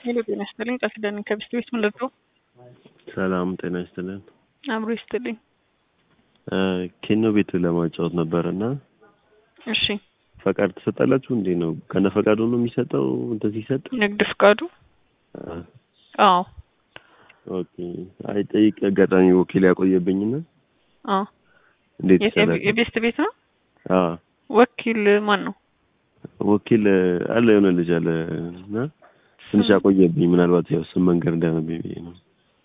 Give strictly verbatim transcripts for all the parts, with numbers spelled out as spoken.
ሄሎ ጤና ይስጥልኝ ቃል ኪዳን ከብስት ቤት ምን ልርዳው? ሰላም ጤና ይስጥልኝ። አብሮ ይስጥልኝ። ኬኖ ቤት ለማጫወት ነበርና እሺ ፈቃድ ትሰጣላችሁ እንዴ? ነው ከነ ፈቃዱ ነው የሚሰጠው? እንደዚህ ይሰጥ ንግድ ፈቃዱ? አዎ ኦኬ። አይ ጠይቅ አጋጣሚ ወኪል ያቆየብኝና አዎ እንዴት ይሰራል? የቤስት ቤት ነው? አዎ ወኪል ማን ነው? ወኪል አለ የሆነ ልጅ አለ እና ትንሽ ያቆየብኝ ምናልባት ያው ስም መንገር እንዳነብኝ ነው።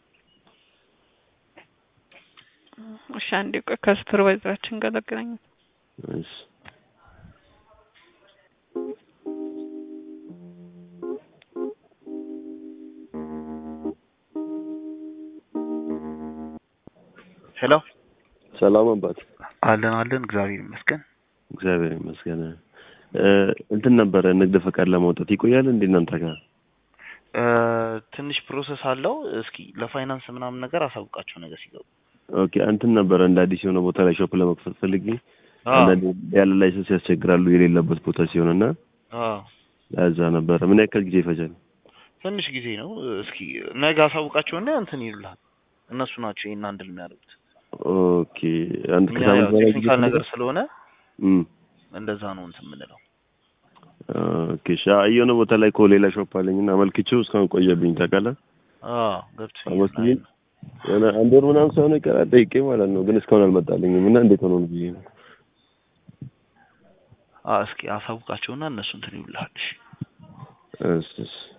እሺ አንዴ ቆይ ከሱፐርቫይዘራችን ጋር ላገናኝ። እሺ ሄሎ ሰላም አባት። አለን አለን እግዚአብሔር ይመስገን። እግዚአብሔር ይመስገን። እንትን ነበር ንግድ ፈቃድ ለማውጣት ይቆያል እንዴ እናንተ ጋር? ትንሽ ፕሮሰስ አለው። እስኪ ለፋይናንስ ምናምን ነገር አሳውቃቸው ነገር ሲገቡ። ኦኬ እንትን ነበር እንደ አዲስ የሆነ ቦታ ላይ ሾፕ ለመክፈት ፈልጌ አንዳንድ ያለ ላይሰንስ ያስቸግራሉ የሌለበት ቦታ ሲሆንና አዎ ለዛ ነበር። ምን ያክል ጊዜ ይፈጃል? ትንሽ ጊዜ ነው። እስኪ ነገ አሳውቃቸውና እንትን ይሉልሃል። እነሱ ናቸው ይሄን አንድል የሚያደርጉት። ኦኬ አንተ ከሳምንት በላይ ቴክኒካል ነገር ስለሆነ እም እንደዛ ነው እንትን የምንለው። ኦኬ ሻየሆነ ቦታ ላይ ኮሌላ ሾፕ አለኝና አመልክቼው እስካሁን ቆየብኝ ታውቃለህ? አዎ ገብቶኛል። አመልክቼ እና አንድ ወር ምናምን ሳይሆን ይቀራል ጠይቄ ማለት ነው። ግን እስካሁን አልመጣልኝም እና እንዴት ሆኖ ነው ብዬ ነው። አዎ እስኪ አሳውቃቸውና እነሱ እንትን ይሉልሃል። እሺ እሺ